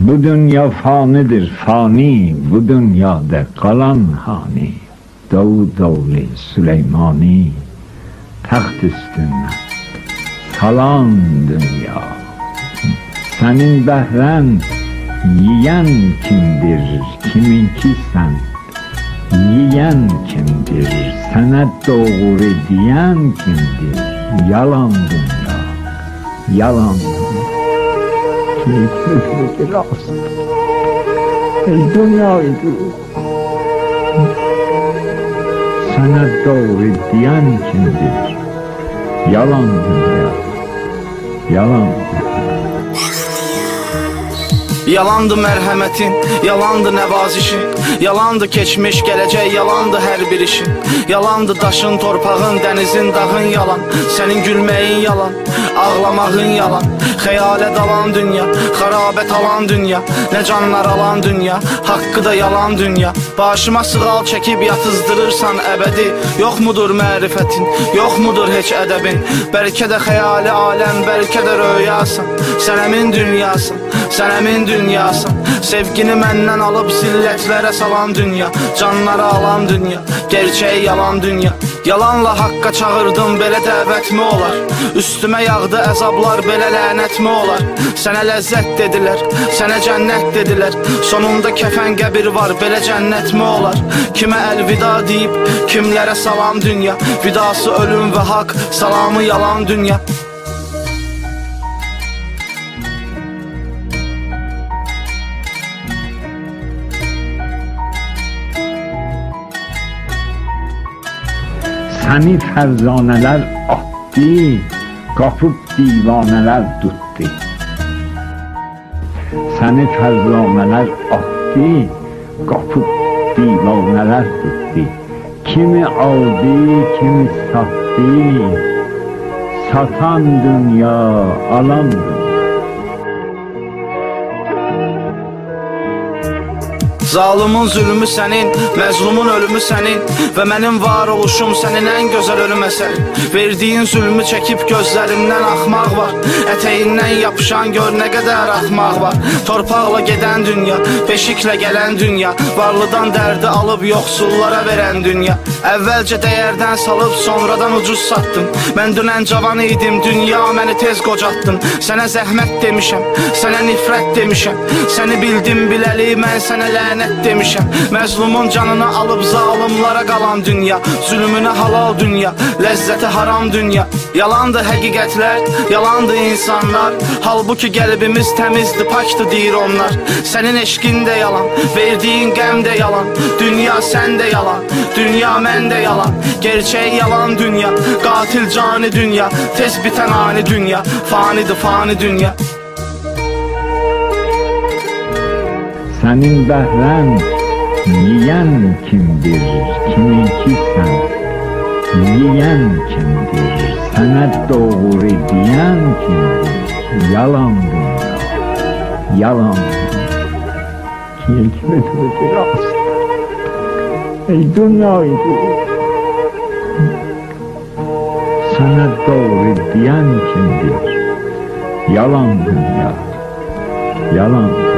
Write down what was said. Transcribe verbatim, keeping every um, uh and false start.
Bu dünya fanidir fani, bu dünyada kalan hani. Davud oğlu Süleymani, taxt üstünden salan dünya. Senin behren yiyen kimdir, kiminki sen? Yiyen kimdir, sana doğru diyen kimdir? Yalan dünya, yalan dünya. Keyifli rast. Ey dünyaydı. Sana doğru diyen kimdir? Yalan dünya, yalan dünya. Yalandı mərhəmətin, yalandı nəvazişin, yalandı keçmiş, gələcək, yalandı hər bir işin. Yalandı daşın, torpağın, dənizin, dağın yalan, sənin gülməyin yalan, ağlamağın yalan. Xəyalə dalan dünya, xarabət alan dünya, nə canlar alan dünya, haqqı da yalan dünya. Başıma sığal çəkib yatızdırırsan əbədi, yox mudur mərifətin, yox mudur heç ədəbin? Bəlkə də xəyali aləm, bəlkə də röyasan, sənəmin dünyasın, sənəmin dünyasın. Sevgini məndən alıb zillətlərə salan dünya, canları alan dünya, gerçəyi yalan dünya. Yalanla haqqa çağırdım, belə dəvətmi olar? Üstümə yağdı əzablar, belə lənətmi olar? Sənə ləzzət dedilər, sənə cənnət dedilər, sonunda kəfən qəbir var, belə cənnətmi olar? Kimə əlvida deyib, kimlərə salam dünya, vidası ölüm və haqq, salamı yalan dünya. Səni fərzanələr atdı, qapıb divanələr tutdu. Səni fərzanələr atdı, qapıb divanələr tutdu. Kimi aldı, kimi sattı, satan dünya, alan dünya. Zalimin zülmü sənin, məzlumun ölümü sənin və mənim var oluşum sənin ən gözəl ölüm əsərin. Verdiyin zülmü çəkib gözlərimdən axmaq var, ətəyindən yapışan gör nə qədər axmaq var. Torpaqla gedən dünya, beşiklə gələn dünya, varlıdan dərdi alıb yoxsullara verən dünya. Əvvəlcə dəyərdən salıb sonradan ucuz satdım, mən dünən cavan idim, dünya məni tez qocatdın. Sənə zəhmət demişəm, sənə nifrət demişəm, səni bildim biləli, mən sənə lənət demişəm. Məzlumun canını alıb zalimlara qalan dünya, zülmünə halal dünya, ləzzəti haram dünya. Yalandı həqiqətlər, yalandı insanlar, halbuki qəlbimiz təmizdir, pakdır deyir onlar. Sənin eşqin də yalan, verdiyin qəm də yalan, dünya sən də yalan, dünya mən də yalan. Gerçək yalan dünya, qatil cani dünya, tez bitən ani dünya, fanidir fani dünya. Sənin bəhrən yiyən kimdir, kiminki sən? Yiyən kimdir, sənə doğru deyən kimdir? Yalan dünya, yalan dünya. Keyifli rast. Ey dünyaydı. Sənə doğru deyən kimdir? Yalan dünya, yalan dünya.